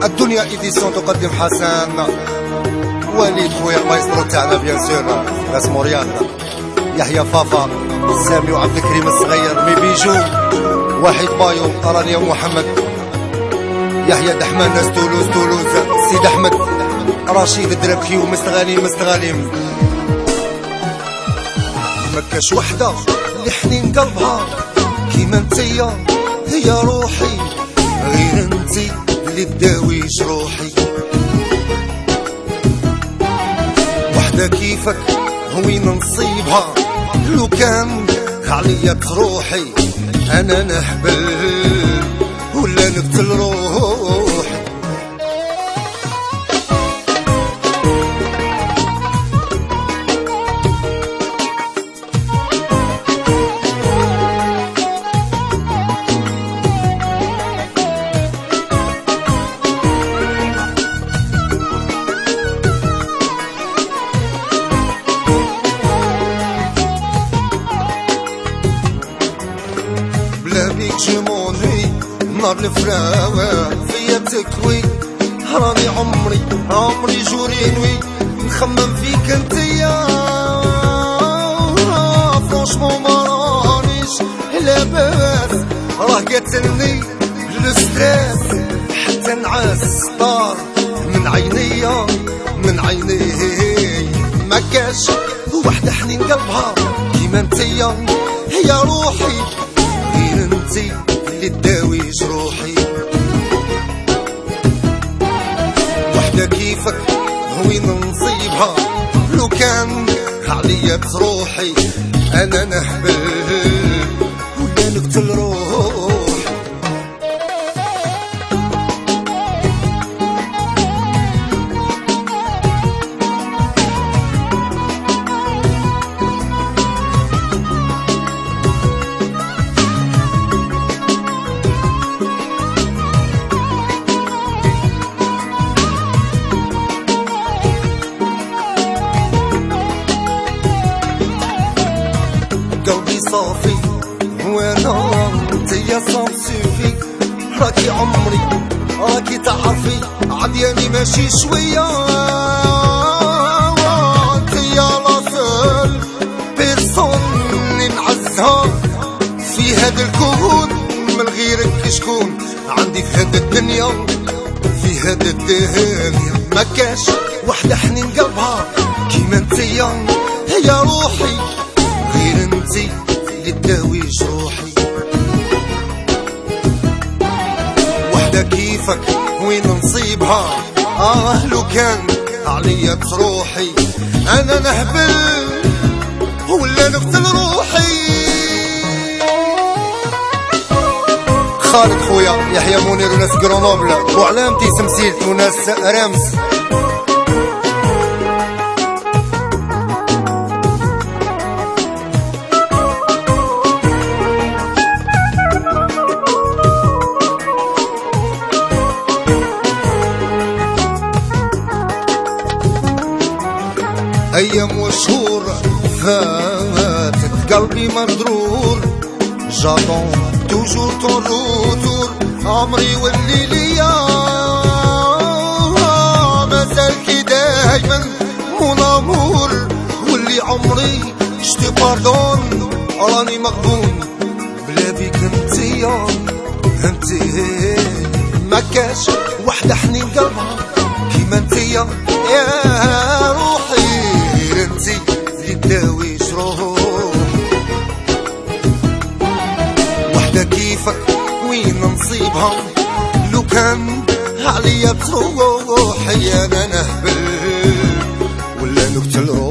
الدنيا إديسيون تقدم حسن وليد خويا المايسترو تاعنا بيان سور اسمو رياض، يحيى فافا، سامي وعبد الكريم الصغير، مي بيجو، واحد بايو، رانيا محمد، يحيى دحمان، ناس تولوز، سيد احمد، رشيد الدربكيو، مستغاليم. مكاش وحده اللي حنين قلبها كيما انتيا هي روحي، غير انتي اللي تداويش روحي. وحده كيفك وين نصيبها، لو كان عليا تروحي انا نحبل ولا نقتل روحي. بيك جموني نار الفراوة فيا تكوي، راني عمري جورينوي نخمم فيك انتيا، فرونشمون مرانيش لاباس، راه قاتلني الستريس حتى نعاس طار من عيني مكاش وحدة حنين قلبها كيما انتيا هي روحي، غير انتي اللي تداويش روحي. وحدة كيفك وين نصيبها، لو كان عليا تروحي انا نحبل ولا نقتل روحي. قلبي صافي وانا انتيا صافي، راكي عمري راكي تعرفي عدياني ماشي شوية، انتيا لاصل بيرسون اللي نعزها في هاد الكون، من غيرك شكون عندي في هاد الدنيا، مكاش وحدة حنين قلبها كيما انتيا هي روحي، غير انتي اللي تداويش روحي. وحدة كيفك وين نصيبها، لو كان عليا تروحي انا نهبل ولا نقتل روحي. خالد خويا، يحيى منير وناس غرونوبل، وعلامتي سمسيلت وناس رامس. ايام وشهور فاتت قلبي مضرور، جاتون توجور طون روتور، عمري واللي ليا مازال كي دايما مون امور، واللي عمري شتي باردون راني مغبون بلا بيك انتيا مكاش وحدة حنين قلبها كيما انتيا يا روحي، انتي اللي تداويش روح. وحدة كيفك وين نصيبها، لو كان عليا تروحي انا نهبل ولا نقتل روحي.